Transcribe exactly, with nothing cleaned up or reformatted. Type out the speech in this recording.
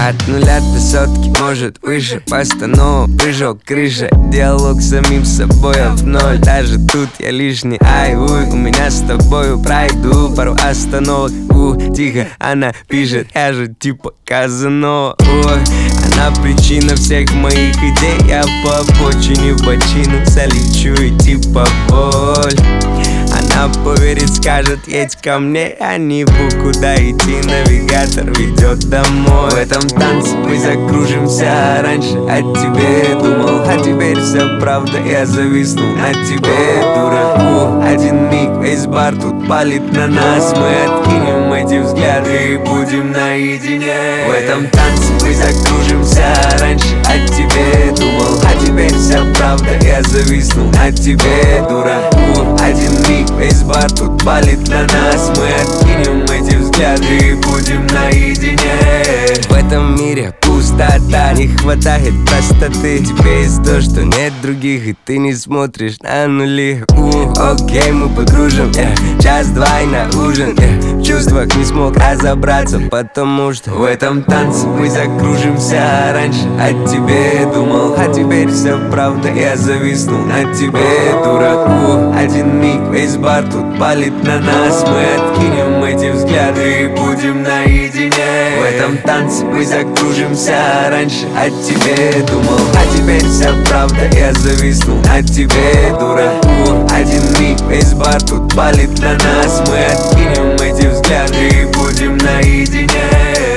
От нуля до сотки, может выше, постанова, прыжок, крыша. Диалог с самим собой, а в ноль даже тут я лишний. Ай, уй, у меня с тобою пройду пару остановок. У, тихо, она пишет, я же типа Казанова. Ой, она причина всех моих идей. Я по обочине в бочину залечу и типа боль. Она поверит, скажет, едь ко мне. Я не буду куда идти, навигатор ведет домой. В этом танце мы закружимся. Раньше о тебе думал, а теперь вся правда. Я зависнул на тебе, дураку. Один миг, весь бар тут палит на нас. Мы откинем эти взгляды и будем наедине. В этом танце мы закружимся. Раньше о тебе думал, а теперь вся правда. Я зависнул на тебе, дураку. Один миг, весь бар тут палит на нас. Мы откинем эти взгляды и будем наедине. В этом мире пустота, не хватает простоты. Тебе есть то, что нет других, и ты не смотришь на нули. У, окей, мы погружим, yeah. Час-два и на ужин, yeah. В чувствах не смог разобраться, потому что в этом танце мы закружимся. Раньше о тебе думал, а теперь вся правда. Я зависнул на тебе, дураку. Один миг, весь бар тут палит на нас. Мы откинем эти взгляды и будем наедине. В этом танце мы закружимся. Раньше о тебе думал, а теперь вся правда. Я зависнул на тебе, дураку. Один миг, весь бар тут палит на нас. Мы откинем эти взгляды и будем наедине.